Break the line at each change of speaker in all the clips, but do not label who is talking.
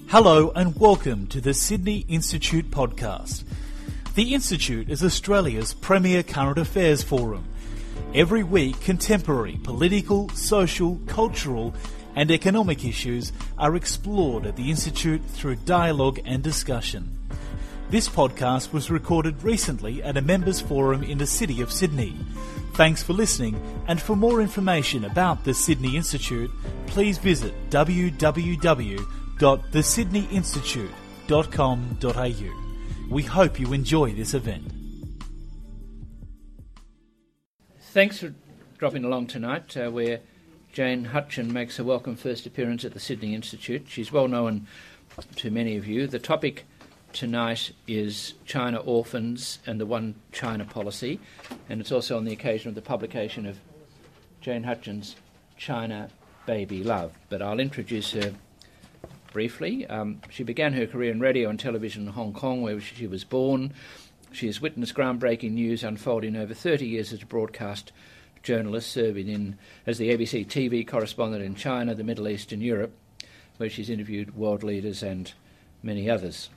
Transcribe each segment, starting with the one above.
Hello and welcome to the Sydney Institute podcast. The Institute is Australia's premier current affairs forum. Every week, contemporary political, social, cultural and economic issues are explored at the Institute through dialogue and discussion. This podcast was recorded recently at a members' forum in the city of Sydney. Thanks for listening, and for more information about the Sydney Institute, please visit www.thesydneyinstitute.com.au. We hope you enjoy this event.
Thanks for dropping along tonight, where Jane Hutchin makes her welcome first appearance at the Sydney Institute. She's well known to many of you. The topic tonight is China orphans and the One China policy, and it's also on the occasion of the publication of Jane Hutchin's China Baby Love. But I'll introduce her briefly. She began her career in radio and television in Hong Kong, where she was born. She has witnessed groundbreaking news unfolding over 30 years as a broadcast journalist, serving as the ABC TV correspondent in China, the Middle East and Europe, where she's interviewed world leaders and many others.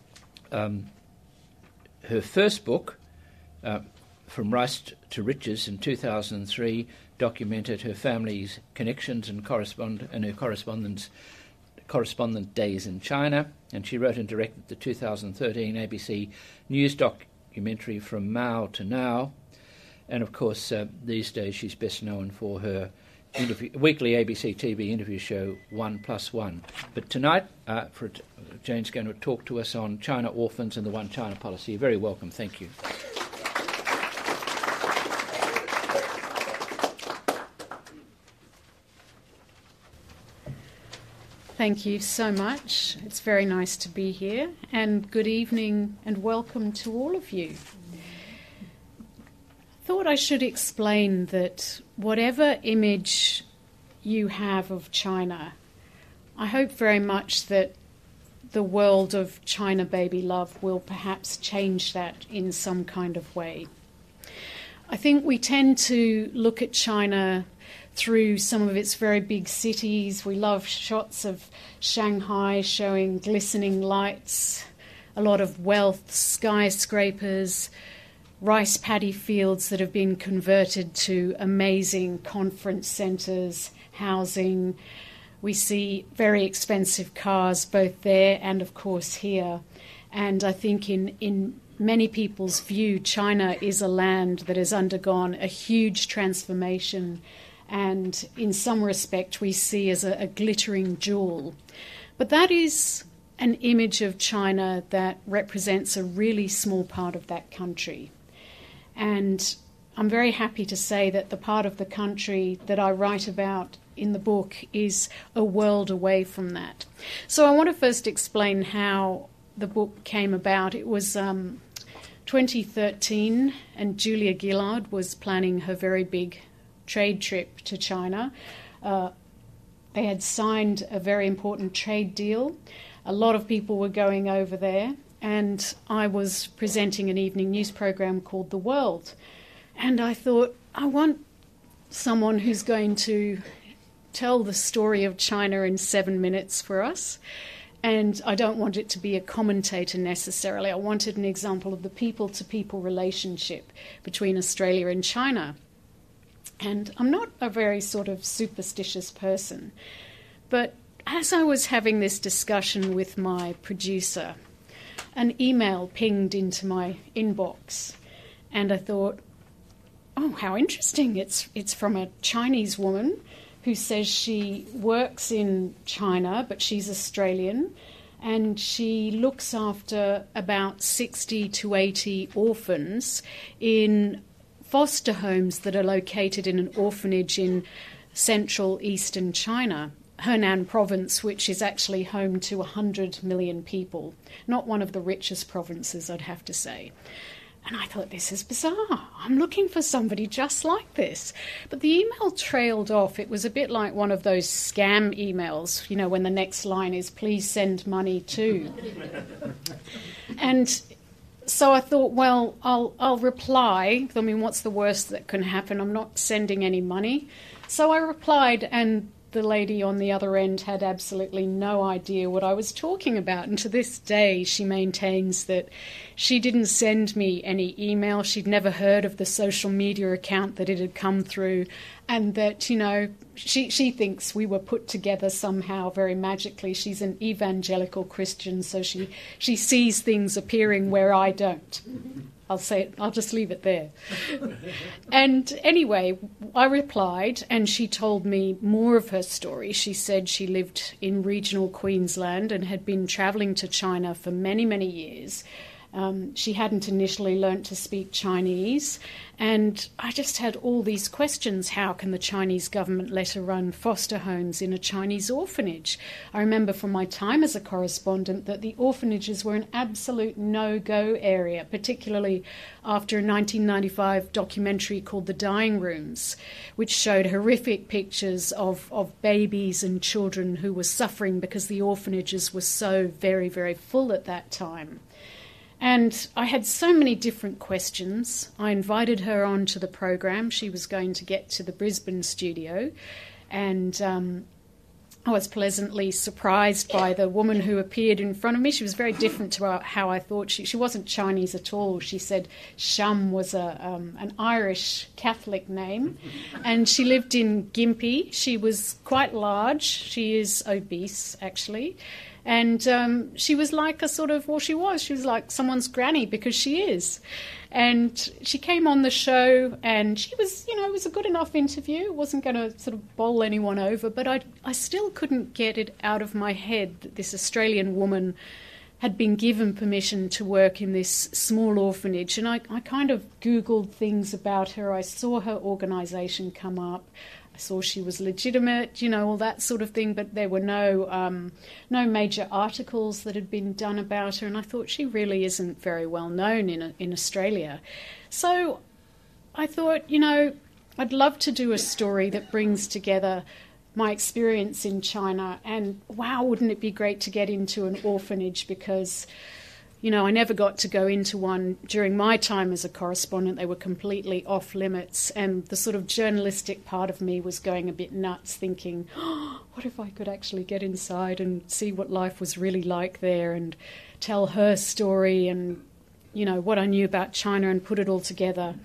Her first book, From Rice to Riches, in 2003, documented her family's connections and her correspondent days in China, and she wrote and directed the 2013 ABC News documentary From Mao to Now. And of course, these days she's best known for her weekly ABC TV interview show 1+1. But tonight, Jane's going to talk to us on China orphans and the One China policy. You're very welcome. Thank you.
Thank you so much. It's very nice to be here, and good evening and welcome to all of you. I thought I should explain that whatever image you have of China, I hope very much that the world of China Baby Love will perhaps change that in some kind of way. I think we tend to look at China through some of its very big cities. We love shots of Shanghai showing glistening lights, a lot of wealth, skyscrapers, rice paddy fields that have been converted to amazing conference centres, housing. We see very expensive cars both there and, of course, here. And I think in many people's view, China is a land that has undergone a huge transformation, and in some respect we see as a glittering jewel. But that is an image of China that represents a really small part of that country. And I'm very happy to say that the part of the country that I write about in the book is a world away from that. So I want to first explain how the book came about. It was 2013, and Julia Gillard was planning her very big trade trip to China. They had signed a very important trade deal. A lot of people were going over there, and I was presenting an evening news program called The World. And I thought, I want someone who's going to tell the story of China in 7 minutes for us. And I don't want it to be a commentator necessarily. I wanted an example of the people-to-people relationship between Australia and China. And I'm not a very sort of superstitious person, but as I was having this discussion with my producer, an email pinged into my inbox, and I thought, oh, how interesting. It's from a Chinese woman who says she works in China, but she's Australian, and she looks after about 60 to 80 orphans in foster homes that are located in an orphanage in central eastern China, Henan province, which is actually home to 100 million people. Not one of the richest provinces, I'd have to say. And I thought, this is bizarre. I'm looking for somebody just like this. But the email trailed off. It was a bit like one of those scam emails, you know, when the next line is, please send money to. And so I thought, well, I'll reply. I mean, what's the worst that can happen? I'm not sending any money. So I replied, and the lady on the other end had absolutely no idea what I was talking about. And to this day, she maintains that she didn't send me any email. She'd never heard of the social media account that it had come through, and that, you know, she thinks we were put together somehow very magically. She's an evangelical Christian, so she sees things appearing where I don't. I'll just leave it there. And anyway, I replied, and she told me more of her story. She said she lived in regional Queensland and had been travelling to China for many, many years. She hadn't initially learnt to speak Chinese, and I just had all these questions. How can the Chinese government let her run foster homes in a Chinese orphanage? I remember from my time as a correspondent that the orphanages were an absolute no-go area, particularly after a 1995 documentary called The Dying Rooms, which showed horrific pictures of babies and children who were suffering because the orphanages were so very, very full at that time. And I had so many different questions. I invited her onto the program. She was going to get to the Brisbane studio, and I was pleasantly surprised by the woman who appeared in front of me. She was very different to how I thought. She wasn't Chinese at all. She said Shum was an Irish Catholic name, and she lived in Gympie. She was quite large. She is obese, actually. And she was like she was like someone's granny, because she is. And she came on the show, and she was, it was a good enough interview. It wasn't going to sort of bowl anyone over, but I still couldn't get it out of my head that this Australian woman had been given permission to work in this small orphanage. And I kind of Googled things about her. I saw her organisation come up. I saw she was legitimate, all that sort of thing, but there were no major articles that had been done about her, and I thought she really isn't very well known in Australia. So I thought, I'd love to do a story that brings together my experience in China, and wow, wouldn't it be great to get into an orphanage, because I never got to go into one during my time as a correspondent. They were completely off limits, and the sort of journalistic part of me was going a bit nuts, thinking, what if I could actually get inside and see what life was really like there, and tell her story and, what I knew about China, and put it all together.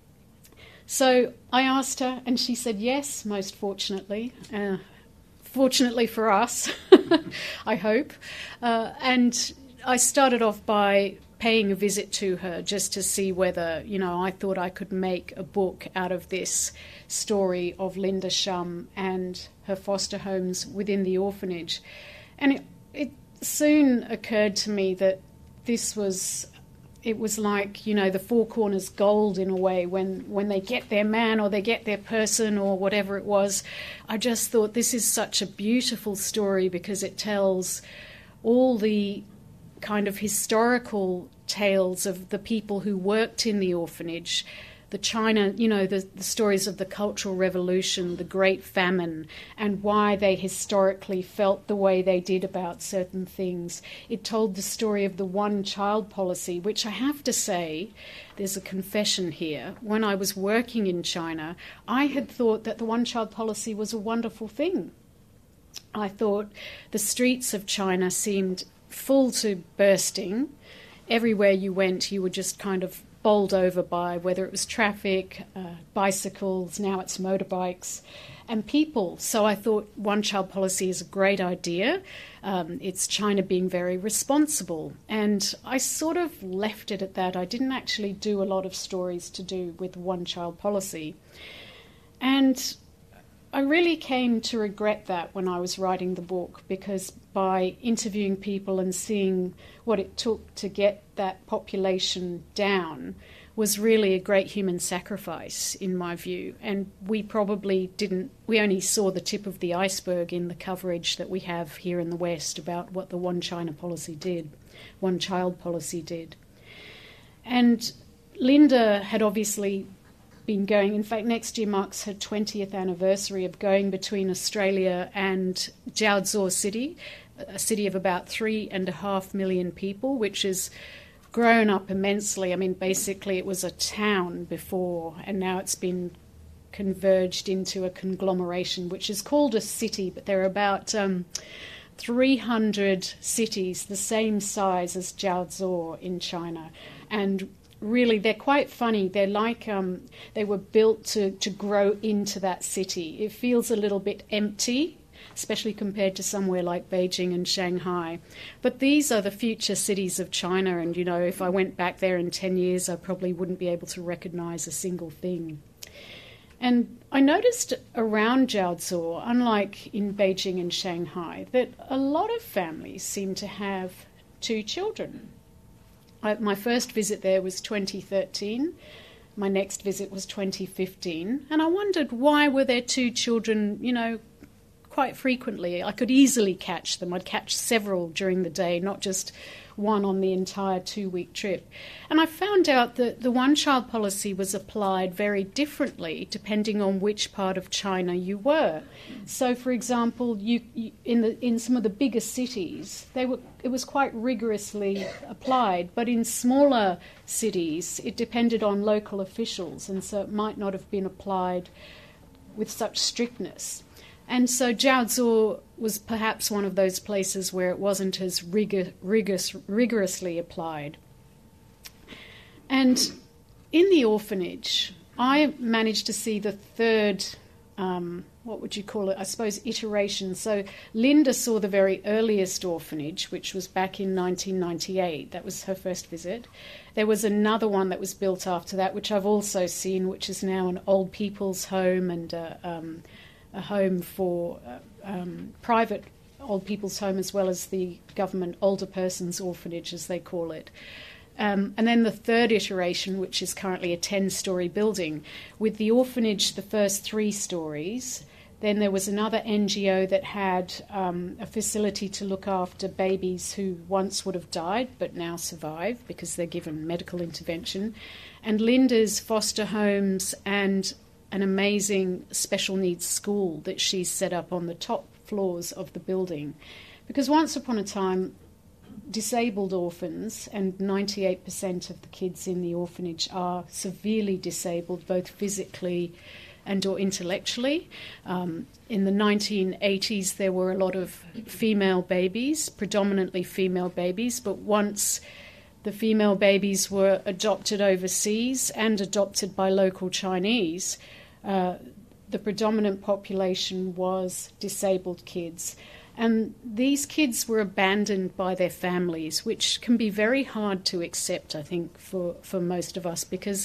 So I asked her, and she said yes, most fortunately. Fortunately for us, I hope. And I started off by paying a visit to her just to see whether, I thought I could make a book out of this story of Linda Shum and her foster homes within the orphanage. And it soon occurred to me that it was like, the Four Corners gold in a way. When they get their man or they get their person or whatever it was, I just thought this is such a beautiful story, because it tells all the kind of historical tales of the people who worked in the orphanage, the China, the stories of the Cultural Revolution, the Great Famine, and why they historically felt the way they did about certain things. It told the story of the one-child policy, which I have to say, there's a confession here. When I was working in China, I had thought that the one-child policy was a wonderful thing. I thought the streets of China seemed full to bursting. Everywhere you went, you were just kind of bowled over by, whether it was traffic, bicycles, now it's motorbikes, and people. So I thought one-child policy is a great idea. It's China being very responsible. And I sort of left it at that. I didn't actually do a lot of stories to do with one-child policy. And I really came to regret that when I was writing the book, because by interviewing people and seeing what it took to get that population down was really a great human sacrifice, in my view. And we only saw the tip of the iceberg in the coverage that we have here in the West about what the one-child policy did. And Linda had obviously been going, in fact next year marks her 20th anniversary of going between Australia and Jiaozhou City, a city of about 3.5 million people, which has grown up immensely. I mean, basically it was a town before, and now it's been converged into a conglomeration, which is called a city, but there are about 300 cities the same size as Jiaozhou in China. And really, they're quite funny. They're like they were built to grow into that city. It feels a little bit empty, especially compared to somewhere like Beijing and Shanghai. But these are the future cities of China, and, you know, if I went back there in 10 years, I probably wouldn't be able to recognize a single thing. And I noticed around Jiaozhou, unlike in Beijing and Shanghai, that a lot of families seem to have 2 children. My first visit there was 2013. My next visit was 2015. And I wondered, why were there 2 children, you know, quite frequently? I could easily catch them. I'd catch several during the day, not just one on the entire 2-week trip. And I found out that the one-child policy was applied very differently depending on which part of China you were. So, for example, in some of the bigger cities, it was quite rigorously applied, but in smaller cities, it depended on local officials, and so it might not have been applied with such strictness. And so Jiaozhou was perhaps one of those places where it wasn't as rigorously applied. And in the orphanage, I managed to see the third, what would you call it, I suppose, iteration. So Linda saw the very earliest orphanage, which was back in 1998. That was her first visit. There was another one that was built after that, which I've also seen, which is now an old people's home and a home for private old people's home, as well as the government older persons orphanage, as they call it. And then the third iteration, which is currently a 10-storey building, with the orphanage the first 3 stories. Then there was another NGO that had a facility to look after babies who once would have died but now survive because they're given medical intervention. And Linda's foster homes and an amazing special needs school that she set up on the top floors of the building. Because once upon a time, disabled orphans, and 98% of the kids in the orphanage are severely disabled, both physically and or intellectually. In the 1980s, there were a lot of female babies, predominantly female babies, but once the female babies were adopted overseas and adopted by local Chinese, the predominant population was disabled kids. And these kids were abandoned by their families, which can be very hard to accept, I think, for most of us, because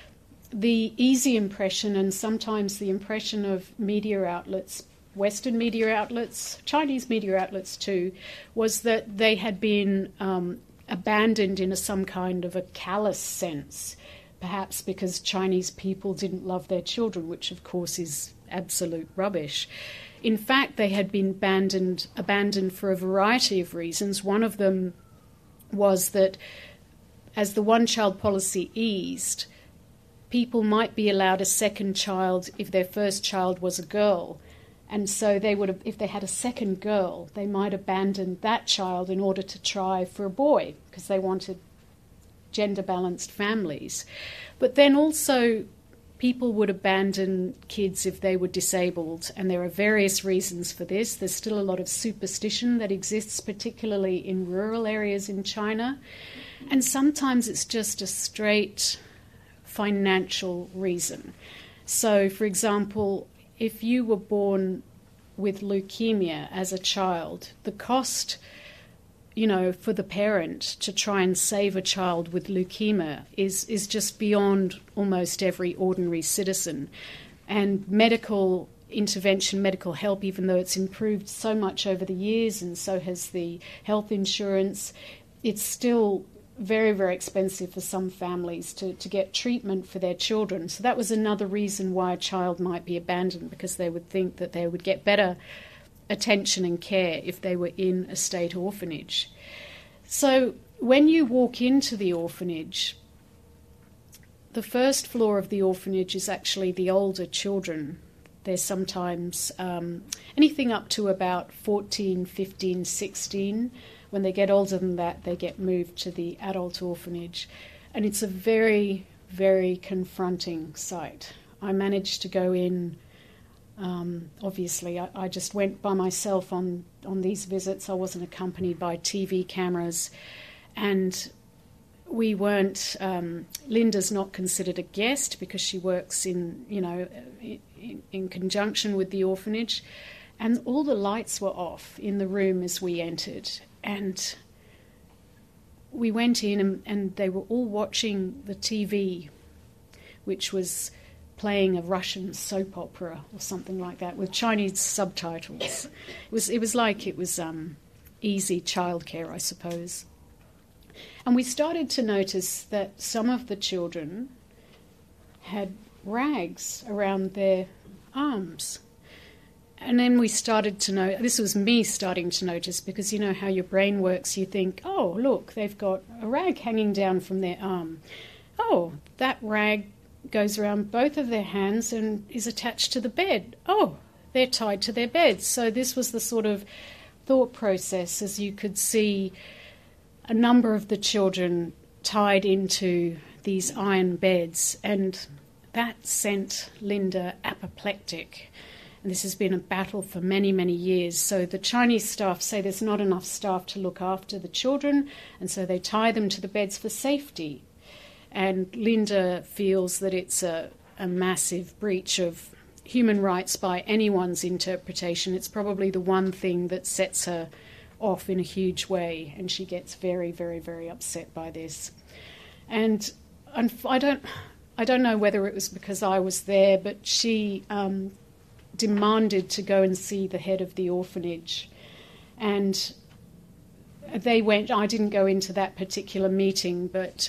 the easy impression, and sometimes the impression of media outlets, Western media outlets, Chinese media outlets too, was that they had been abandoned in some kind of a callous sense, perhaps because Chinese people didn't love their children, which of course is absolute rubbish. In fact, they had been abandoned for a variety of reasons. One of them was that as the one-child policy eased, people might be allowed a second child if their first child was a girl. And so they would have, if they had a second girl, they might abandon that child in order to try for a boy, because they wanted gender-balanced families. But then also people would abandon kids if they were disabled, and there are various reasons for this. There's still a lot of superstition that exists, particularly in rural areas in China. And sometimes it's just a straight financial reason. So, for example, if you were born with leukemia as a child, the cost, for the parent to try and save a child with leukemia is just beyond almost every ordinary citizen. And medical intervention, medical help, even though it's improved so much over the years and so has the health insurance, it's still very, very expensive for some families to get treatment for their children. So that was another reason why a child might be abandoned, because they would think that they would get better attention and care if they were in a state orphanage. So when you walk into the orphanage, the first floor of the orphanage is actually the older children. They're sometimes anything up to about 14, 15, 16. When they get older than that, they get moved to the adult orphanage. And it's a very, very confronting sight. I managed to go in. Obviously, I just went by myself on these visits. I wasn't accompanied by TV cameras, and we weren't. Linda's not considered a guest because she works in conjunction with the orphanage, and all the lights were off in the room as we entered, and we went in and they were all watching the TV, which was playing a Russian soap opera or something like that with Chinese subtitles. It was like easy childcare, I suppose. And we started to notice that some of the children had rags around their arms. And then we started to know, this was me starting to notice, because you know how your brain works, you think, oh, look, they've got a rag hanging down from their arm. Oh, that rag goes around both of their hands and is attached to the bed. Oh, they're tied to their beds. So this was the sort of thought process, as you could see a number of the children tied into these iron beds, and that sent Linda apoplectic. And this has been a battle for many, many years. So the Chinese staff say there's not enough staff to look after the children, and so they tie them to the beds for safety. And Linda feels that it's a massive breach of human rights by anyone's interpretation. It's probably the one thing that sets her off in a huge way, and she gets very, very, very upset by this. And I don't know whether it was because I was there, but she demanded to go and see the head of the orphanage. And they went. I didn't go into that particular meeting, but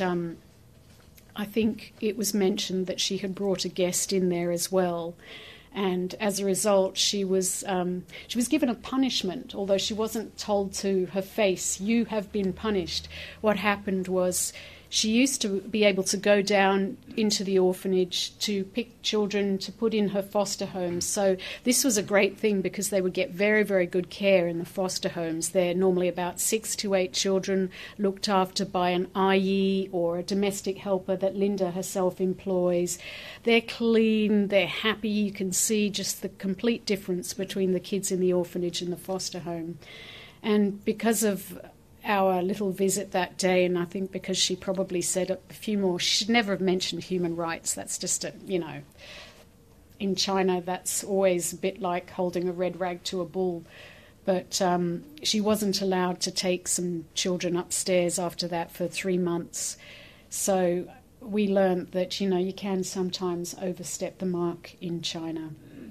I think it was mentioned that she had brought a guest in there as well, and as a result, she was given a punishment, although she wasn't told to her face, "You have been punished." What happened was she used to be able to go down into the orphanage to pick children to put in her foster homes. So this was a great thing because they would get very, very good care in the foster homes. They're normally about 6 to 8 children looked after by an IE or a domestic helper that Linda herself employs. They're clean, they're happy. You can see just the complete difference between the kids in the orphanage and the foster home. And because of our little visit that day, and I think because she probably said a few more, she should never have mentioned human rights. That's just in China, that's always a bit like holding a red rag to a bull. But she wasn't allowed to take some children upstairs after that for 3 months. So we learned that, you can sometimes overstep the mark in China.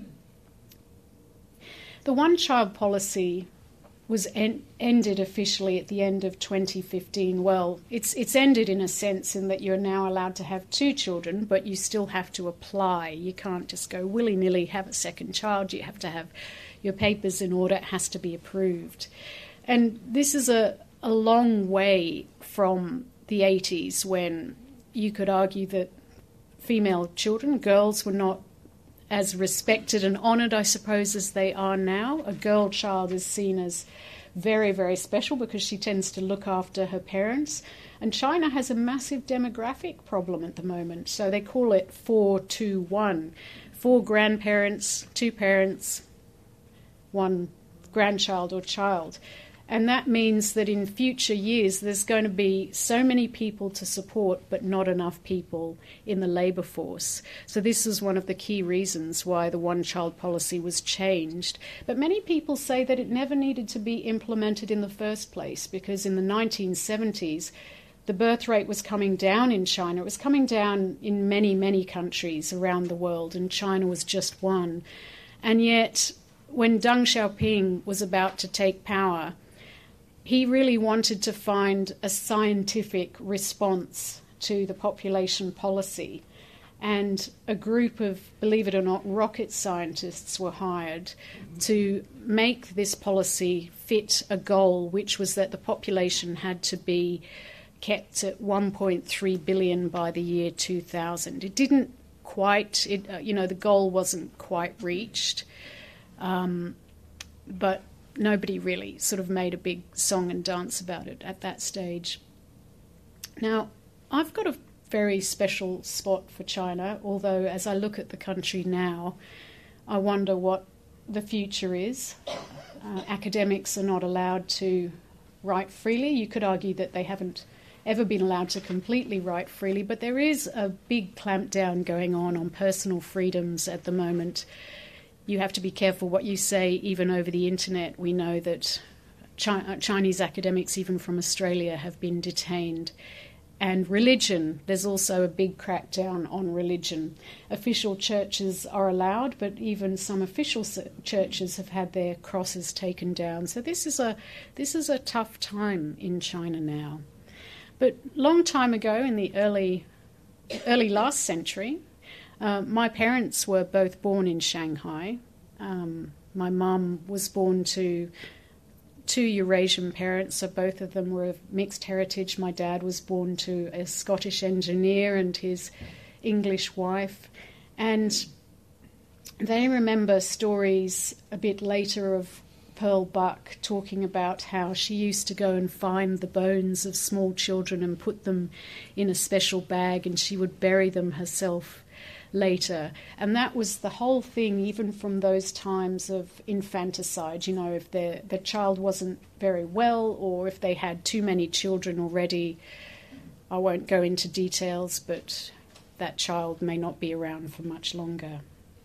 The one-child policy was ended officially at the end of 2015. Well, it's ended in a sense in that you're now allowed to have 2 children, but you still have to apply. You can't just go willy-nilly have a second child. You have to have your papers in order. It has to be approved. And this is a long way from the 80s, when you could argue that female children, girls, were not as respected and honoured, I suppose, as they are now. A girl child is seen as very, very special because she tends to look after her parents. And China has a massive demographic problem at the moment. So they call it 4-2-1. 4 grandparents, 2 parents, 1 grandchild or child. And that means that in future years there's going to be so many people to support but not enough people in the labour force. So this is one of the key reasons why the one-child policy was changed. But many people say that it never needed to be implemented in the first place, because in the 1970s the birth rate was coming down in China. It was coming down in many, many countries around the world, and China was just one. And yet when Deng Xiaoping was about to take power, he really wanted to find a scientific response to the population policy. And a group of, believe it or not, rocket scientists were hired to make this policy fit a goal, which was that the population had to be kept at 1.3 billion by the year 2000. It didn't quite, the goal wasn't quite reached, but nobody really sort of made a big song and dance about it at that stage. Now, I've got a very special spot for China, although as I look at the country now, I wonder what the future is. Academics are not allowed to write freely. You could argue that they haven't ever been allowed to completely write freely, but there is a big clampdown going on personal freedoms at the moment. You have to be careful what you say, even over the internet. We know that Chinese academics, even from Australia, have been detained. And religion, there's also a big crackdown on religion. Official churches are allowed, but even some official churches have had their crosses taken down. So this is a tough time in China now. But long time ago, in the early last century, my parents were both born in Shanghai. My mum was born to two Eurasian parents, so both of them were of mixed heritage. My dad was born to a Scottish engineer and his English wife. And they remember stories a bit later of Pearl Buck talking about how she used to go and find the bones of small children and put them in a special bag, and she would bury them herself later. And that was the whole thing, even from those times of infanticide. You know, if the child wasn't very well, or if they had too many children already, I won't go into details, but that child may not be around for much longer.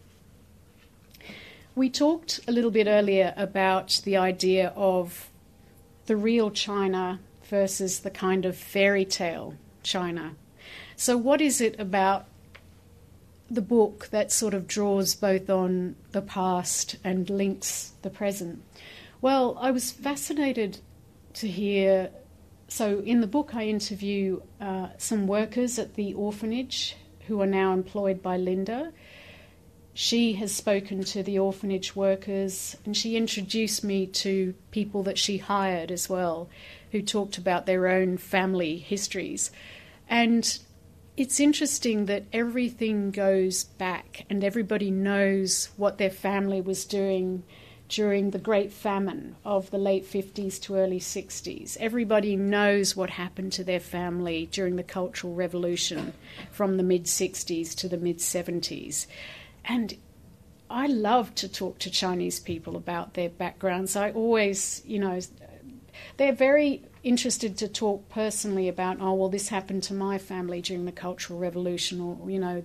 We talked a little bit earlier about the idea of the real China versus the kind of fairy tale China. So what is it about the book that sort of draws both on the past and links the present? Well, I was fascinated to hear. So in the book I interview some workers at the orphanage who are now employed by Linda. She has spoken to the orphanage workers, and she introduced me to people that she hired as well, who talked about their own family histories. And it's interesting that everything goes back, and everybody knows what their family was doing during the Great Famine of the late 50s to early 60s. Everybody knows what happened to their family during the Cultural Revolution from the mid-60s to the mid-70s. And I love to talk to Chinese people about their backgrounds. I always, they're very interested to talk personally about, oh, well, this happened to my family during the Cultural Revolution, or,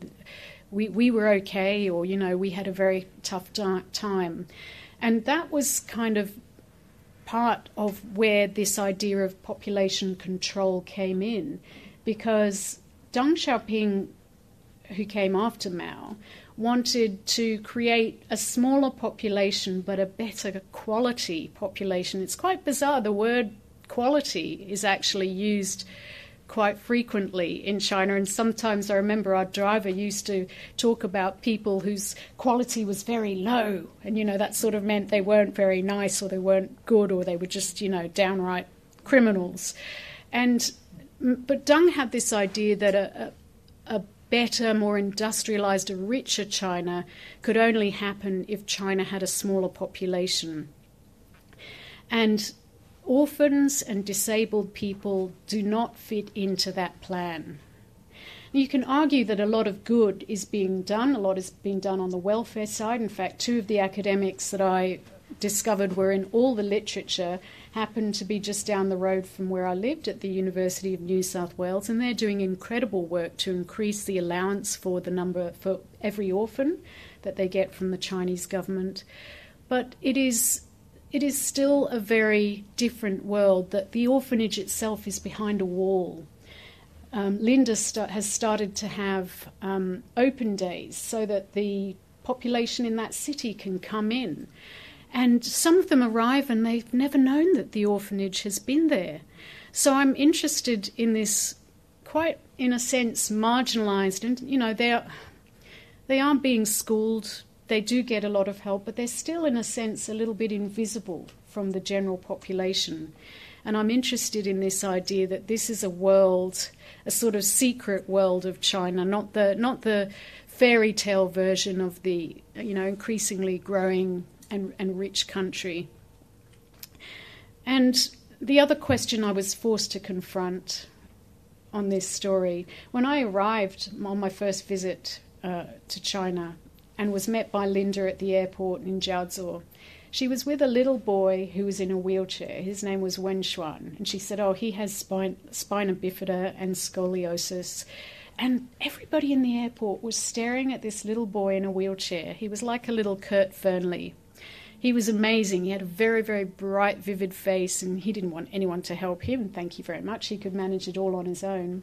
we were okay, or, we had a very tough time. And that was kind of part of where this idea of population control came in, because Deng Xiaoping, who came after Mao, wanted to create a smaller population but a better quality population. It's quite bizarre. The word quality is actually used quite frequently in China, and sometimes I remember our driver used to talk about people whose quality was very low, and that sort of meant they weren't very nice, or they weren't good, or they were just downright criminals. But Deng had this idea that a better, more industrialized, a richer China could only happen if China had a smaller population. And orphans and disabled people do not fit into that plan. You can argue that a lot of good is being done. A lot is being done on the welfare side. In fact, two of the academics that I discovered were in all the literature happened to be just down the road from where I lived at the University of New South Wales, and they're doing incredible work to increase the allowance for every orphan that they get from the Chinese government. But it is still a very different world, that the orphanage itself is behind a wall. Linda has started to have open days so that the population in that city can come in. And some of them arrive and they've never known that the orphanage has been there. So I'm interested in this quite, in a sense, marginalised. And, they aren't being schooled. They do get a lot of help, but they're still, in a sense, a little bit invisible from the general population. And I'm interested in this idea that this is a world, a sort of secret world of China, not the fairy tale version of the, increasingly growing and rich country. And the other question I was forced to confront on this story. When I arrived on my first visit to China and was met by Linda at the airport in Jiaozuo, she was with a little boy who was in a wheelchair. His name was Wen Xuan, and she said, "Oh, he has spina bifida and scoliosis." And everybody in the airport was staring at this little boy in a wheelchair. He was like a little Kurt Fernley. He was amazing. He had a very, very bright, vivid face, and he didn't want anyone to help him. Thank you very much. He could manage it all on his own.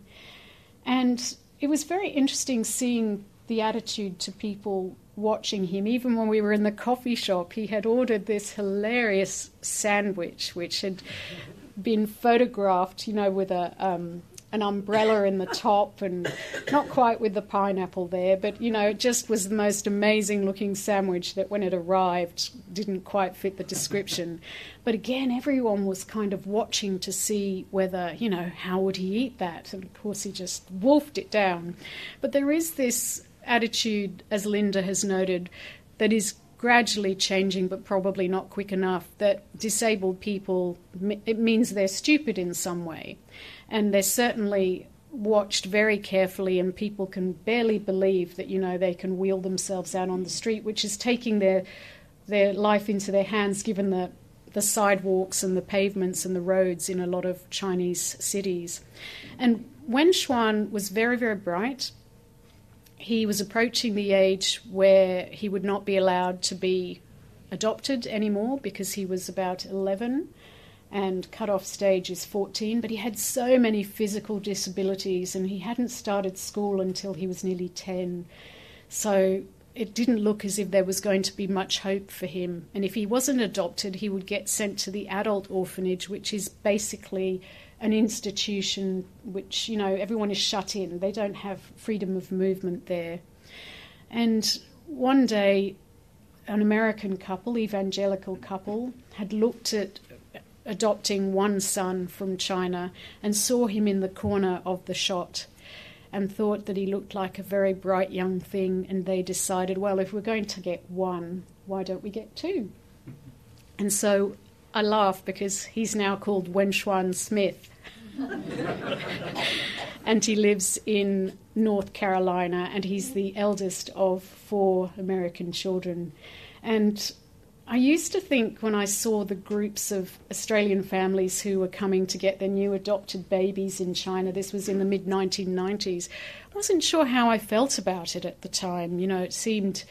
And it was very interesting seeing the attitude to people watching him. Even when we were in the coffee shop, he had ordered this hilarious sandwich, which had been photographed, with an umbrella in the top, and not quite with the pineapple there, but, it just was the most amazing looking sandwich that when it arrived didn't quite fit the description. But again, everyone was kind of watching to see whether, how would he eat that? And of course he just wolfed it down. But there is this attitude, as Linda has noted, that is gradually changing, but probably not quick enough, that disabled people, it means they're stupid in some way. And they're certainly watched very carefully, and people can barely believe that, they can wheel themselves out on the street, which is taking their life into their hands, given the sidewalks and the pavements and the roads in a lot of Chinese cities. And Wen Xuan was very, very bright. He was approaching the age where he would not be allowed to be adopted anymore because he was about 11. And cut-off stage is 14, but he had so many physical disabilities, and he hadn't started school until he was nearly 10. So it didn't look as if there was going to be much hope for him. And if he wasn't adopted, he would get sent to the adult orphanage, which is basically an institution which, everyone is shut in. They don't have freedom of movement there. And one day, an American couple, evangelical couple, had looked at adopting one son from China and saw him in the corner of the shot and thought that he looked like a very bright young thing, and they decided, well, if we're going to get one, why don't we get two? And so I laugh because he's now called Wen Xuan Smith. And he lives in North Carolina, and he's the eldest of 4 American children. And I used to think, when I saw the groups of Australian families who were coming to get their new adopted babies in China, this was in the mid-1990s, I wasn't sure how I felt about it at the time. It seemed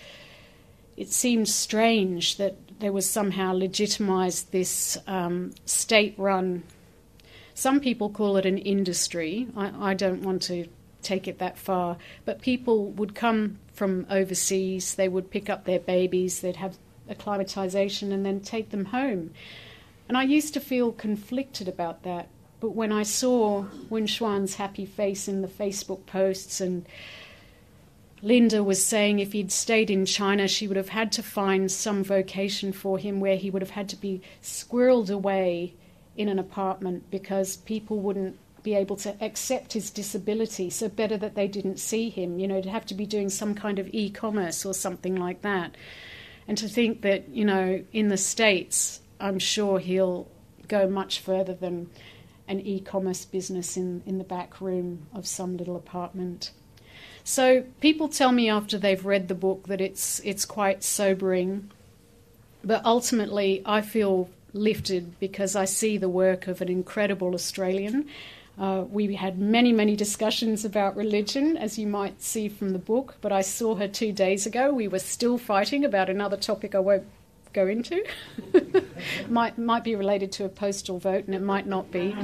strange that there was somehow legitimised this state-run, some people call it an industry. I don't want to take it that far, but people would come from overseas, they would pick up their babies, they'd have acclimatization and then take them home. And I used to feel conflicted about that. But when I saw Wen Xuan's happy face in the Facebook posts, and Linda was saying if he'd stayed in China, she would have had to find some vocation for him where he would have had to be squirreled away in an apartment because people wouldn't be able to accept his disability, so better that they didn't see him. It'd have to be doing some kind of e-commerce or something like that. And to think that, in the States, I'm sure he'll go much further than an e-commerce business in the back room of some little apartment. So people tell me after they've read the book that it's quite sobering. But ultimately, I feel lifted because I see the work of an incredible Australian. We had many, many discussions about religion, as you might see from the book, but I saw her 2 days ago. We were still fighting about another topic I won't go into. might be related to a postal vote, and it might not be.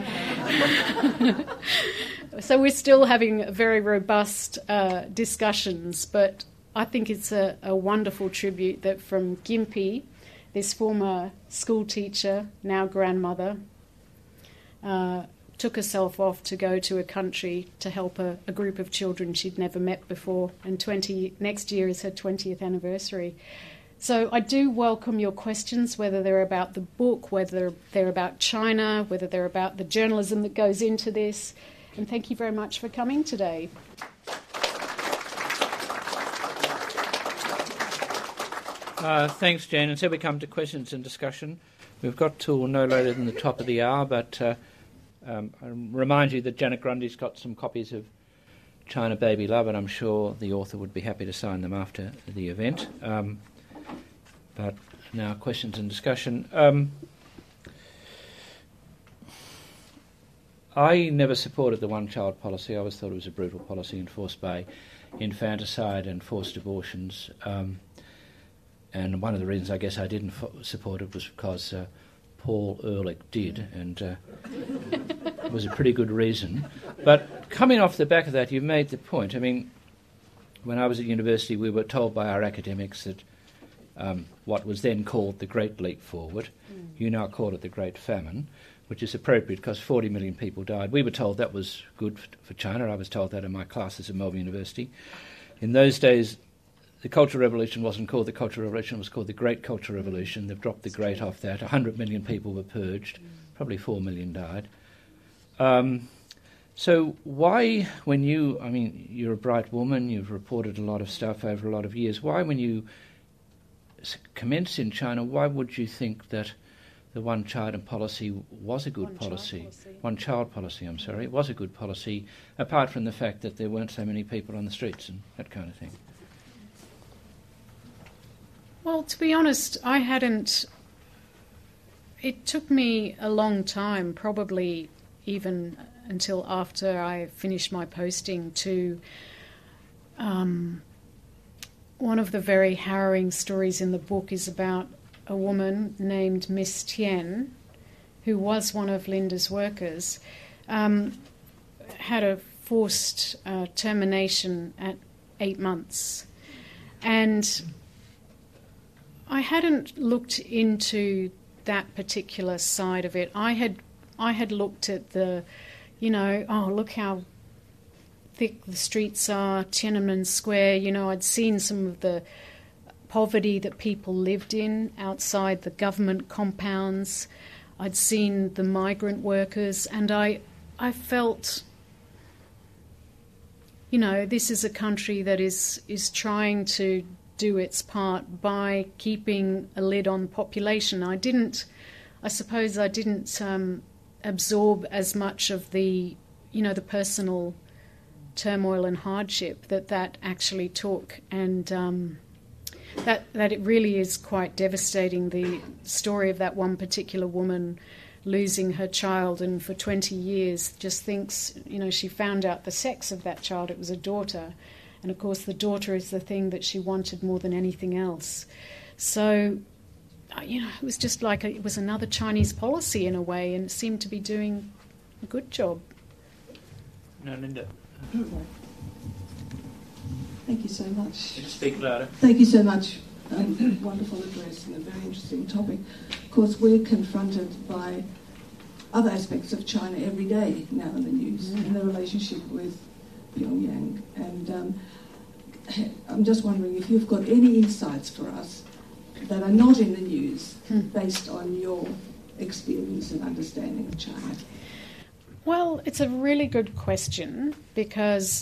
So we're still having very robust discussions, but I think it's a wonderful tribute that from Gympie, this former school teacher, now grandmother, took herself off to go to a country to help a group of children she'd never met before, and next year is her 20th anniversary. So I do welcome your questions, whether they're about the book, whether they're about China, whether they're about the journalism that goes into this. And thank you very much for coming today.
Thanks, Jane. And so we come to questions and discussion. We've got till no later than the top of the hour, but I remind you that Janet Grundy's got some copies of China Baby Love, and I'm sure the author would be happy to sign them after the event. But now questions and discussion. I never supported the one-child policy. I always thought it was a brutal policy enforced by infanticide and forced abortions. And one of the reasons I guess I didn't support it was because Paul Ehrlich did, and it was a pretty good reason. But coming off the back of that, you made the point. I mean, when I was at university, we were told by our academics that what was then called the Great Leap Forward, you now call it the Great Famine, which is appropriate because 40 million people died. We were told that was good for China. I was told that in my classes at Melbourne University. In those days, the Cultural Revolution wasn't called the Cultural Revolution, it was called the Great Cultural Revolution. They've dropped the Great off that. 100 million people were purged, probably 4 million died. So why, when you, I mean, you're a bright woman, you've reported a lot of stuff over a lot of years, why when you commenced in China, why would you think that the one-child policy was a good policy? One-child policy, I'm sorry, was a good policy, apart from the fact that there weren't so many people on the streets and that kind of thing.
Well, to be honest, I hadn't... It took me a long time, probably even until after I finished my posting, to... one of the very harrowing stories in the book is about a woman named Miss Tien, who was one of Linda's workers, had a forced termination at 8 months. And I hadn't looked into that particular side of it. I had looked at the, oh, look how thick the streets are, Tiananmen Square. I'd seen some of the poverty that people lived in outside the government compounds. I'd seen the migrant workers, and I felt, this is a country that is trying to do its part by keeping a lid on population. I suppose I didn't absorb as much of the personal turmoil and hardship that actually took, and that it really is quite devastating, the story of that one particular woman losing her child, and for 20 years just thinks, she found out the sex of that child, it was a daughter, and of course the daughter is the thing that she wanted more than anything else. So, it was just like it was another Chinese policy in a way, and it seemed to be doing a good job.
No, Linda.
Thank you so much.
Speak louder.
Thank you so much. Wonderful address and a very interesting topic. Of course, we're confronted by other aspects of China every day now in the news, and the relationship with Pyongyang. And I'm just wondering if you've got any insights for us that are not in the news based on your experience and understanding of China.
Well, it's a really good question, because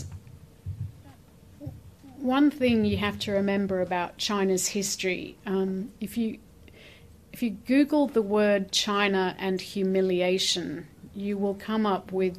one thing you have to remember about China's history, if you Google the word China and humiliation, you will come up with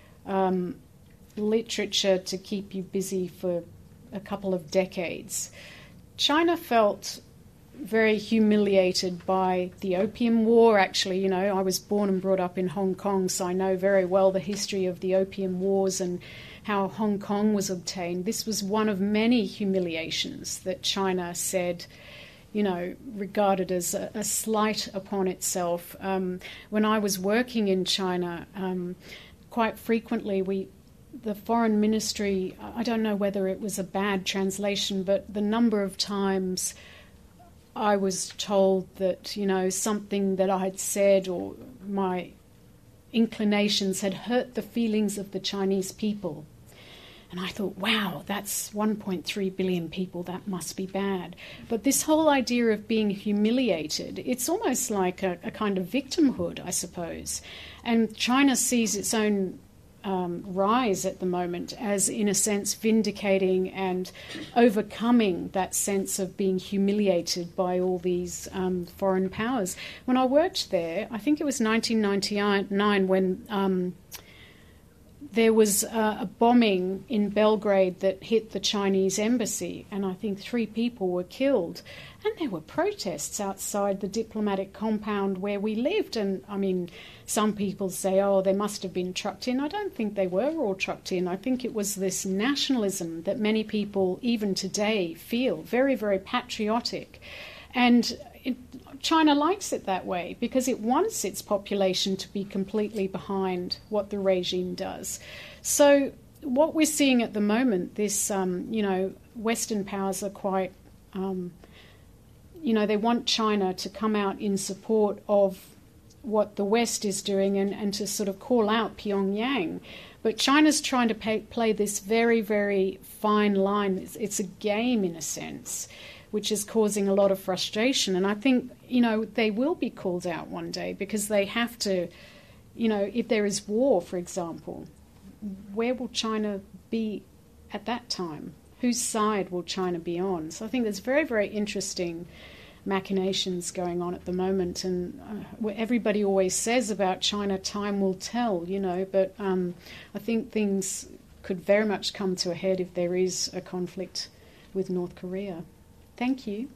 literature to keep you busy for a couple of decades. China felt very humiliated by the Opium War. Actually, I was born and brought up in Hong Kong, so I know very well the history of the Opium Wars and how Hong Kong was obtained. This was one of many humiliations that China said, regarded as a slight upon itself. When I was working in China, quite frequently the foreign ministry, I don't know whether it was a bad translation, but the number of times I was told that, something that I had said or my inclinations had hurt the feelings of the Chinese people. And I thought, wow, that's 1.3 billion people, that must be bad. But this whole idea of being humiliated, it's almost like a kind of victimhood, I suppose. And China sees its own rise at the moment as, in a sense, vindicating and overcoming that sense of being humiliated by all these foreign powers. When I worked there, I think it was 1999 when there was a bombing in Belgrade that hit the Chinese embassy, and I think 3 people were killed. And there were protests outside the diplomatic compound where we lived. And, I mean, some people say, oh, they must have been trucked in. I don't think they were all trucked in. I think it was this nationalism that many people, even today, feel, very, very patriotic. And China likes it that way because it wants its population to be completely behind what the regime does. So what we're seeing at the moment, this, Western powers are quite, they want China to come out in support of what the West is doing and to sort of call out Pyongyang. But China's trying to play this very, very fine line. It's a game, in a sense, which is causing a lot of frustration. And I think, they will be called out one day because they have to, if there is war, for example, where will China be at that time? Whose side will China be on? So I think there's very, very interesting machinations going on at the moment. And what everybody always says about China, time will tell, but I think things could very much come to a head if there is a conflict with North Korea. Thank you.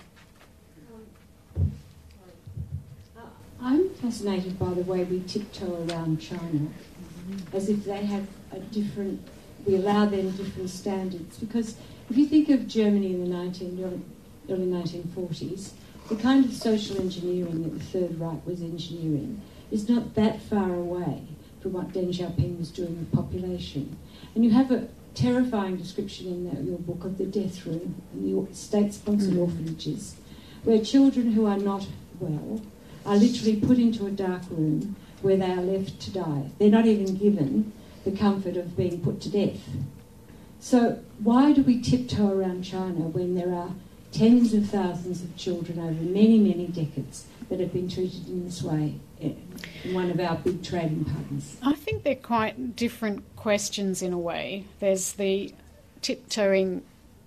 I'm fascinated by the way we tiptoe around China, as if they have we allow them different standards. Because if you think of Germany in the early 1940s, the kind of social engineering that the Third Reich was engineering is not that far away from what Deng Xiaoping was doing with population. And you have a terrifying description in your book of the death room and the state-sponsored orphanages, where children who are not well are literally put into a dark room where they are left to die. They're not even given the comfort of being put to death. So why do we tiptoe around China when there are tens of thousands of children over many, many decades that have been treated in this way in one of our big trading partners?
I think they're quite different questions in a way. There's the tiptoeing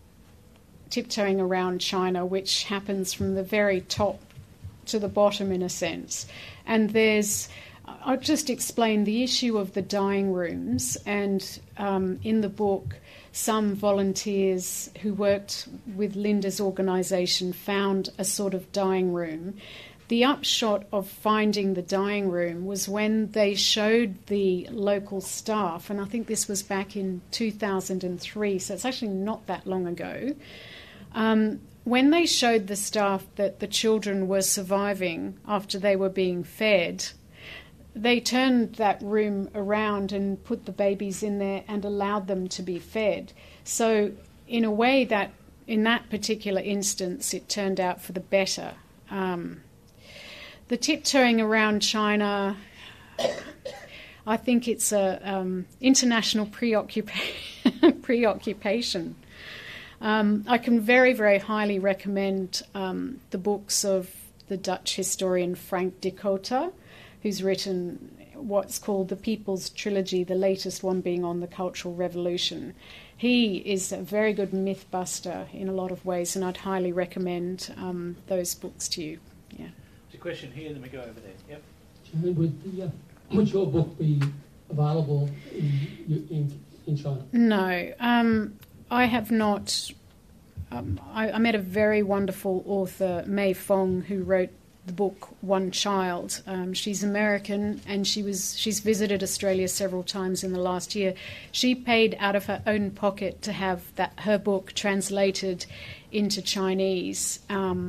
around China, which happens from the very top to the bottom in a sense. And I'll just explain the issue of the dying rooms. And in the book, some volunteers who worked with Linda's organisation found a sort of dying room. The upshot of finding the dying room was when they showed the local staff, and I think this was back in 2003, so it's actually not that long ago, when they showed the staff that the children were surviving after they were being fed, they turned that room around and put the babies in there and allowed them to be fed. So in a way that, in that particular instance, it turned out for the better. The tiptoeing around China, I think it's a international preoccupation. I can very, very highly recommend the books of the Dutch historian Frank de Kota, who's written what's called the People's Trilogy, the latest one being on the Cultural Revolution. He is a very good myth buster in a lot of ways, and I'd highly recommend those books to you. Yeah.
There's a question here, then we go over there. Yep.
Would your book be available in China?
No. I have not. I met a very wonderful author, Mei Fong, who wrote the book One Child. She's American, and she's visited Australia several times in the last year. She paid out of her own pocket to have her book translated into Chinese.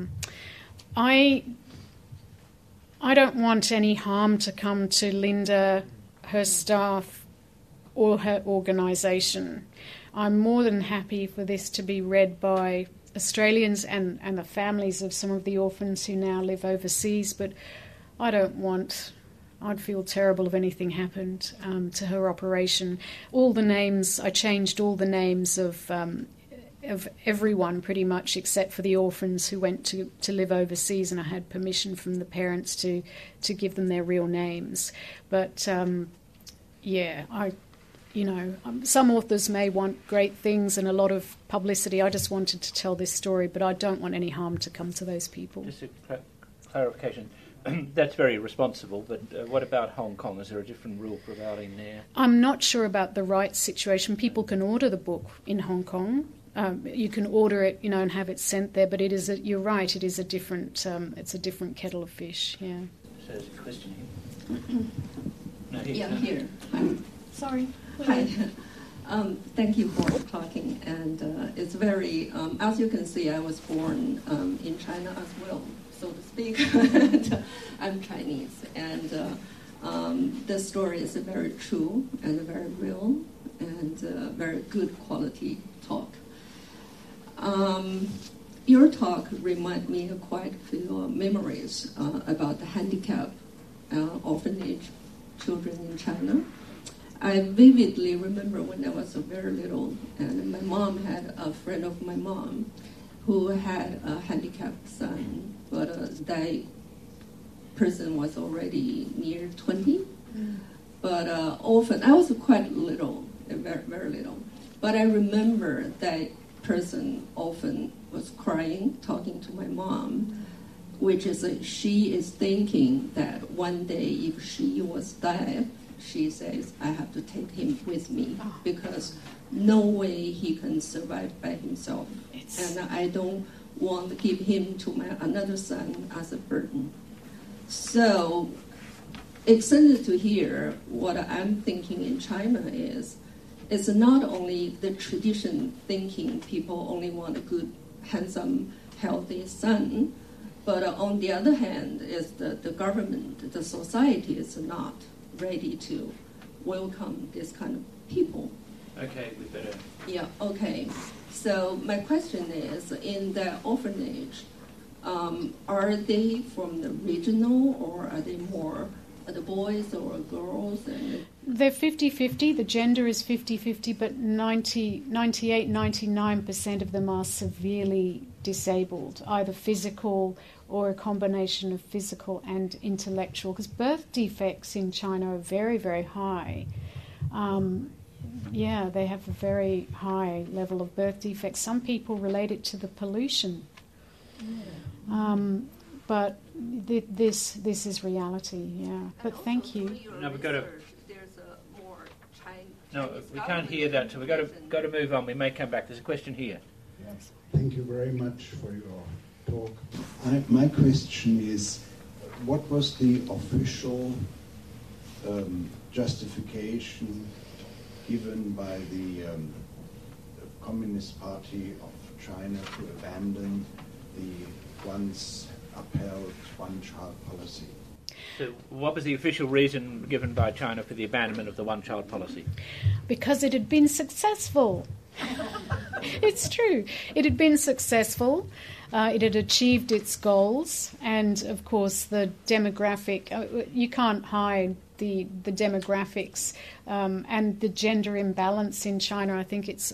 I don't want any harm to come to Linda, her staff, or her organisation. I'm more than happy for this to be read by Australians and the families of some of the orphans who now live overseas, but I'd feel terrible if anything happened to her operation. I changed all the names of everyone pretty much except for the orphans who went to live overseas, and I had permission from the parents to give them their real names. But Some authors may want great things and a lot of publicity. I just wanted to tell this story, but I don't want any harm to come to those people.
Just a clarification. That's very responsible, but what about Hong Kong? Is there a different rule prevailing there?
I'm not sure about the rights situation. People can order the book in Hong Kong. You can order it, and have it sent there. But you're right. It is a different. It's a different kettle of fish. Yeah.
So there's a question here. No,
here.
Sorry.
Hi. Thank you for talking. And it's very. As you can see, I was born in China as well, so to speak. I'm Chinese, and the story is very true and very real and very good quality talk. Your talk reminded me of quite a few memories about the handicapped orphanage children in China. I vividly remember when I was very little, and my mom had a friend of my mom who had a handicapped son, but that person was already near 20. But often, I was quite little, very, very little, but I remember that person often was crying, talking to my mom, which is she is thinking that one day if she was dead, she says, I have to take him with me because no way he can survive by himself. And I don't want to give him to my another son as a burden. So excited to hear what I'm thinking in China is it's not only the tradition thinking people only want a good, handsome, healthy son, but on the other hand is the government, the society is not ready to welcome this kind of people.
Okay, we better...
Yeah, okay. So my question is, in the orphanage, are they from the regional or are they more the boys or girls?
They're 50-50. The gender is 50-50, but 99% of them are severely disabled, either physical or a combination of physical and intellectual, because birth defects in China are very, very high. They have a very high level of birth defects. Some people relate it to the pollution. But this is reality, yeah. But thank you.
No, we've got to...
There's a more Chinese...
No, we can't hear that, so we've got to move on. We may come back. There's a question here.
Yes. Thank you very much for your talk. My question is, what was the official justification given by the Communist Party of China to abandon the once upheld one-child policy?
So what was the official reason given by China for the abandonment of the one-child policy?
Because it had been successful. It's true. It had been successful. It had achieved its goals. And, of course, the demographic, you can't hide the demographics and the gender imbalance in China. I think it's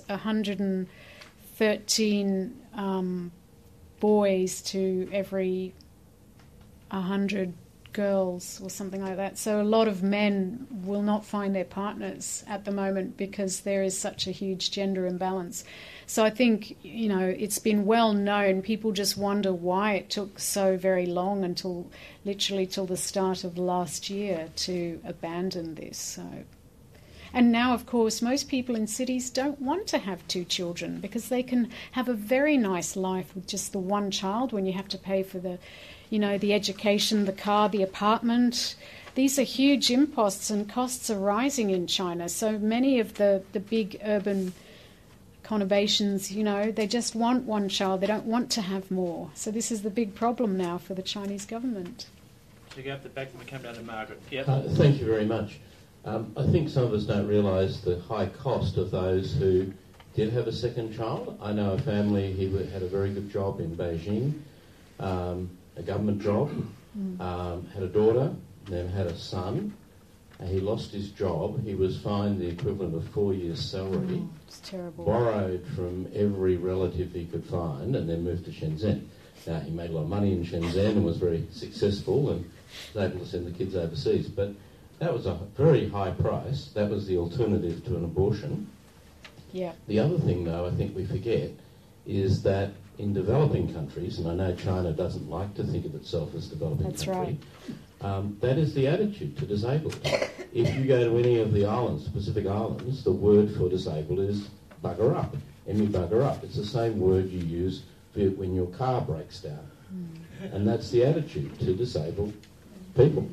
113 boys to every 100 girls or something like that. So a lot of men will not find their partners at the moment because there is such a huge gender imbalance. So I think, it's been well known. People just wonder why it took so very long until the start of last year to abandon this. So. And now, of course, most people in cities don't want to have two children because they can have a very nice life with just the one child when you have to pay for the education, the car, the apartment. These are huge imposts and costs are rising in China. So many of the big urban conurbations, they just want one child. They don't want to have more. So this is the big problem now for the Chinese government.
So you go up the back and we come down to Margaret. Yep.
Thank you very much. I think some of us don't realise the high cost of those who did have a second child. I know a family, he had a very good job in Beijing, a government job, had a daughter, then had a son. He lost his job. He was fined the equivalent of 4 years' salary.
It's terrible.
Borrowed from every relative he could find and then moved to Shenzhen. Now, he made a lot of money in Shenzhen and was very successful and was able to send the kids overseas. But That was a very high price. That was the alternative to an abortion.
Yeah.
The other thing, though, I think we forget is that in developing countries, and I know China doesn't like to think of itself as developing
That's
country,
right.
that is the attitude to disabled. If you go to any of the islands, Pacific Islands, the word for disabled is bugger up. Emmy bugger up. It's the same word you use for when your car breaks down. And that's the attitude to disabled people.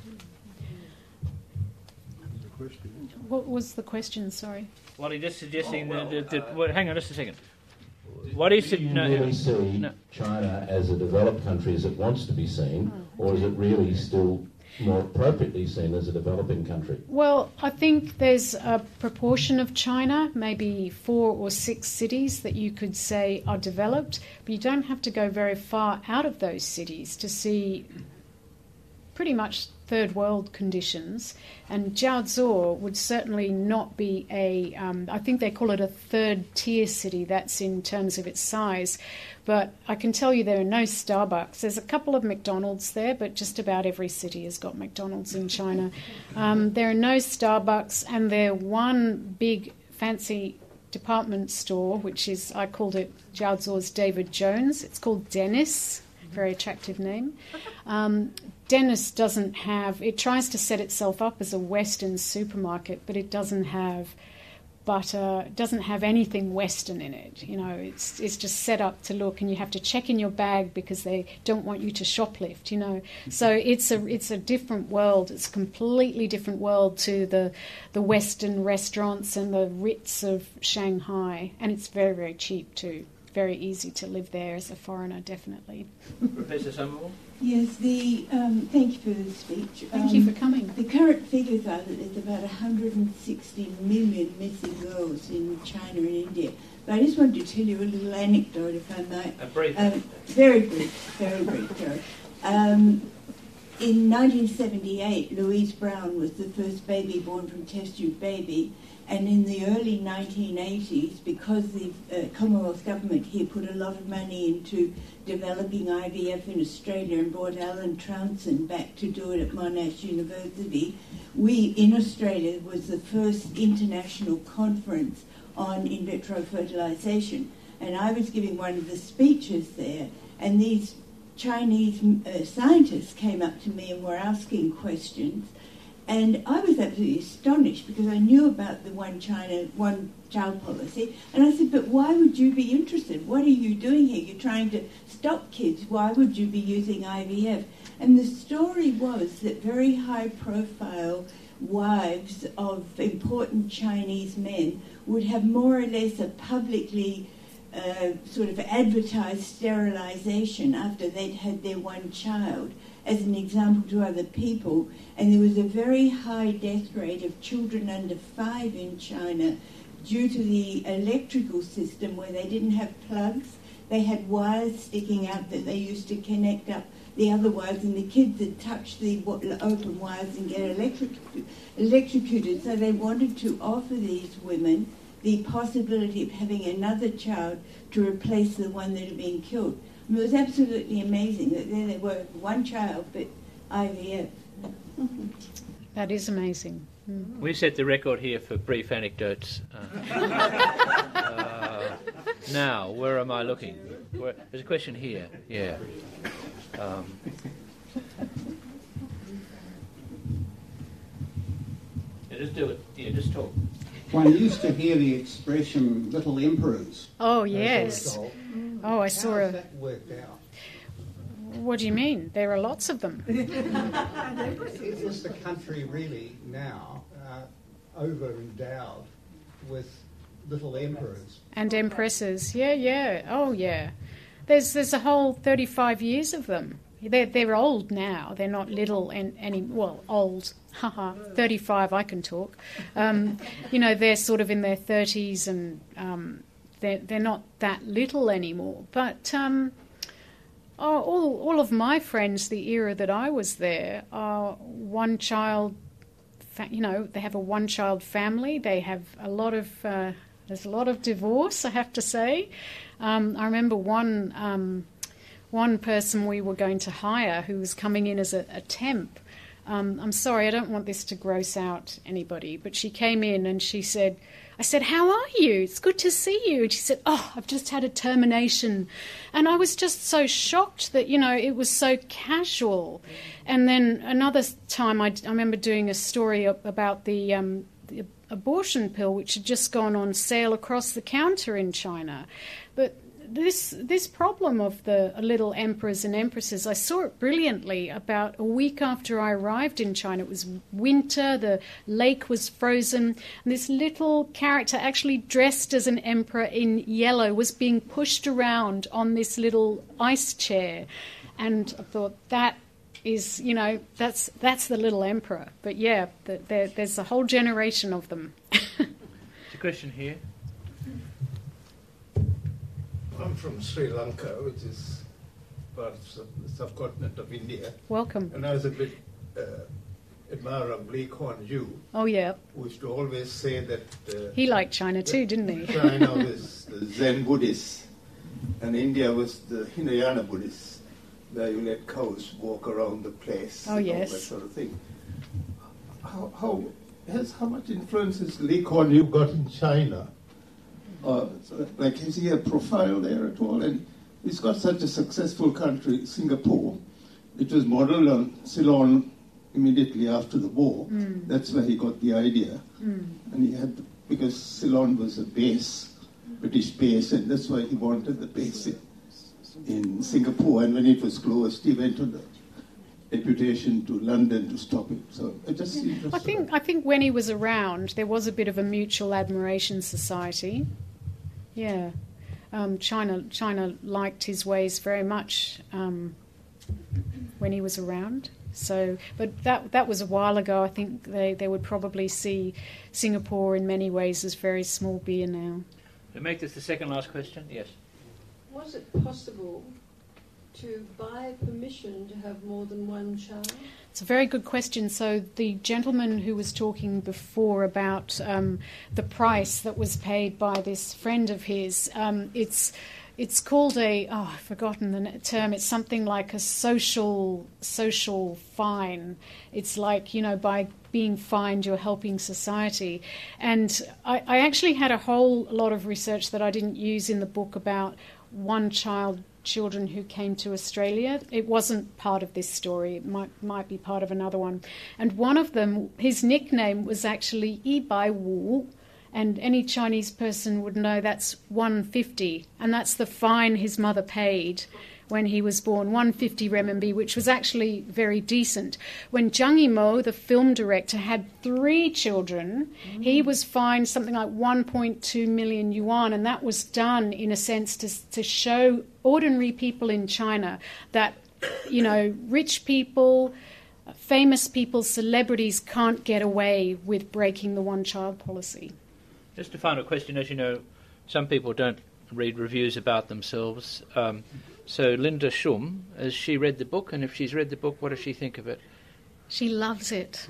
What was the question? Sorry.
Well, he's just suggesting well, hang on just a second. What is it?
Do you really see China as a developed country as it wants to be seen, or is it really still more appropriately seen as a developing country?
Well, I think there's a proportion of China, maybe 4 or 6 cities that you could say are developed, but you don't have to go very far out of those cities to see pretty much third world conditions. And Jiaozhou would certainly not be I think they call it a third tier city, that's in terms of its size. But I can tell you there are no Starbucks. There's a couple of McDonald's there, but just about every city has got McDonald's in China. There are no Starbucks, and they're one big fancy department store, which is, I called it Jiaozhou's David Jones. It's called Dennis, very attractive name. Dennis doesn't have, it tries to set itself up as a Western supermarket, but it doesn't have butter, it doesn't have anything Western in it. You know, it's just set up to look, and you have to check in your bag because they don't want you to shoplift, you know. So it's a different world. It's a completely different world to the Western restaurants and the Ritz of Shanghai, and it's very, very cheap too. Very easy to live there as a foreigner, definitely.
Professor Somerville?
Yes, thank you for the speech.
Thank you for coming.
The current figures are that there's about 160 million missing girls in China and India. But I just wanted to tell you a little anecdote, if I might.
A brief.
Very brief, Joe. In 1978, Louise Brown was the first baby born from test tube baby. And in the early 1980s, because the Commonwealth government here put a lot of money into developing IVF in Australia and brought Alan Trounson back to do it at Monash University, we in Australia was the first international conference on in vitro fertilisation. And I was giving one of the speeches there, and these Chinese scientists came up to me and were asking questions. And I was absolutely astonished because I knew about the one child policy. And I said, but why would you be interested? What are you doing here? You're trying to stop kids. Why would you be using IVF? And the story was that very high-profile wives of important Chinese men would have more or less a publicly sort of advertised sterilisation after they'd had their one child, as an example to other people, and there was a very high death rate of children under 5 in China due to the electrical system where they didn't have plugs. They had wires sticking out that they used to connect up the other wires, and the kids would touch the open wires and get electrocuted. So they wanted to offer these women the possibility of having another child to replace the one that had been killed. I mean, it was absolutely amazing that there they were, one child, but IVF.
That is amazing.
We set the record here for brief anecdotes. Now, where am I looking? There's a question here. Yeah. Just do it. Yeah, just talk.
One used to hear the expression "little emperors."
Oh yes. Oh, I saw
How's that worked out?
What do you mean? There are lots of them.
Is the country really now over-endowed with little emperors?
And empresses, yeah. Oh, yeah. There's a whole 35 years of them. They're old now. They're not little old. 35, I can talk. They're sort of in their 30s, and they're not that little anymore. But all of my friends, the era that I was there, are one child. They have a one-child family. They have a lot of there's a lot of divorce, I have to say. I remember one person we were going to hire who was coming in as a temp. I'm sorry, I don't want this to gross out anybody, but she came in and she said, I said, how are you? It's good to see you. And she said, oh, I've just had a termination. And I was just so shocked that, it was so casual. And then another time I remember doing a story about the abortion pill, which had just gone on sale across the counter in China. But this problem of the little emperors and empresses, I saw it brilliantly about a week after I arrived in China. It was winter, the lake was frozen, and this little character actually dressed as an emperor in yellow was being pushed around on this little ice chair. And I thought, that is, that's the little emperor. But yeah, there's a whole generation of them.
There's a question here.
I'm from Sri Lanka, which is part of the subcontinent of India.
Welcome.
And I was a bit admirer of Lee Kuan Yew.
Oh, yeah.
Who used to always say that...
he liked China too, didn't he?
China was the Zen Buddhist, and India was the Hinayana Buddhist, where you let cows walk around the place.
Oh, yes.
All that sort of thing. How much influence has Lee Kuan Yew got in China? Is he a profile there at all? And he's got such a successful country, Singapore. It was modelled on Ceylon immediately after the war. Mm. That's where he got the idea. Mm. And he had, because Ceylon was a base, British base, and that's why he wanted the base in Singapore. And when it was closed, he went on the deputation to London to stop it. So it just seems...
I think when he was around, there was a bit of a mutual admiration society. Yeah, China liked his ways very much when he was around. So, but that was a while ago. I think they would probably see Singapore in many ways as very small beer now.
To make this the second last question, yes.
Was it possible to buy permission to have more than one child?
It's a very good question. So the gentleman who was talking before about the price that was paid by this friend of his, it's called I've forgotten the term. It's something like a social fine. It's like, by being fined, you're helping society. And I actually had a whole lot of research that I didn't use in the book about children who came to Australia. It wasn't part of this story. It might be part of another one. And one of them, his nickname was actually Yi Bai Wu, and any Chinese person would know that's 150, and that's the fine his mother paid when he was born, 150 renminbi, which was actually very decent. When Zhang Yimou, the film director, had 3 children, he was fined something like 1.2 million yuan, and that was done in a sense to show ordinary people in China that, rich people, famous people, celebrities can't get away with breaking the one-child policy.
Just a final question. As you know, some people don't read reviews about themselves. So Linda Shum, has she read the book? And if she's read the book, what does she think of it?
She loves it.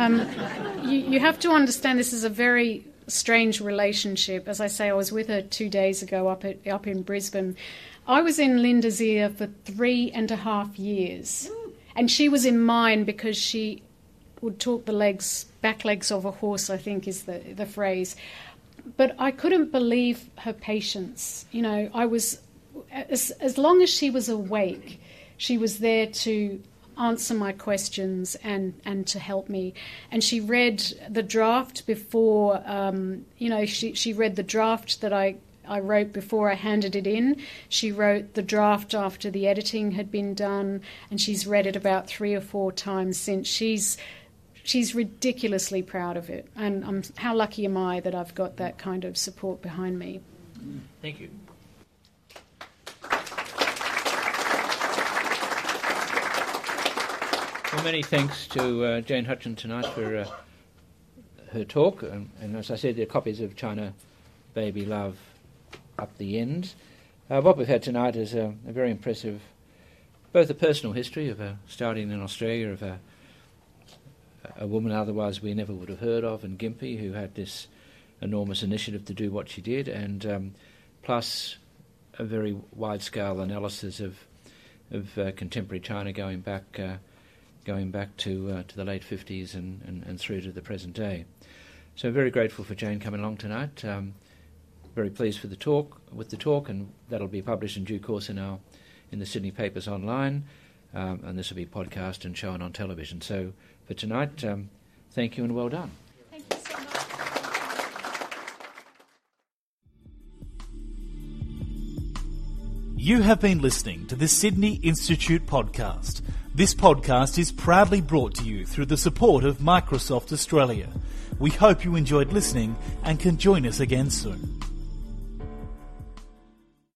You have to understand this is a very strange relationship. As I say, I was with her 2 days ago up in Brisbane. I was in Linda's ear for 3.5 years. And she was in mine because she would talk the back legs of a horse, I think is the phrase. But I couldn't believe her patience. I was... As long as she was awake, she was there to answer my questions and to help me. And she read the draft before, she read the draft that I wrote before I handed it in. She wrote the draft after the editing had been done, and she's read it about 3 or 4 times since. She's ridiculously proud of it. And how lucky am I that I've got that kind of support behind me.
Thank you. Well, many thanks to Jane Hutchin tonight for her talk. And as I said, there are copies of China Baby Love up the end. What we've had tonight is a very impressive, both a personal history of starting in Australia, of a woman otherwise we never would have heard of, in Gympie, who had this enormous initiative to do what she did, and plus a very wide-scale analysis of contemporary China going back going back to the late 50s and through to the present day. So very grateful for Jane coming along tonight. Very pleased with the talk, and that'll be published in due course in the Sydney papers online, and this will be podcast and shown on television. So for tonight, thank you and well done.
Thank you so much.
You have been listening to the Sydney Institute podcast. This podcast is proudly brought to you through the support of Microsoft Australia. We hope you enjoyed listening and can join us again soon.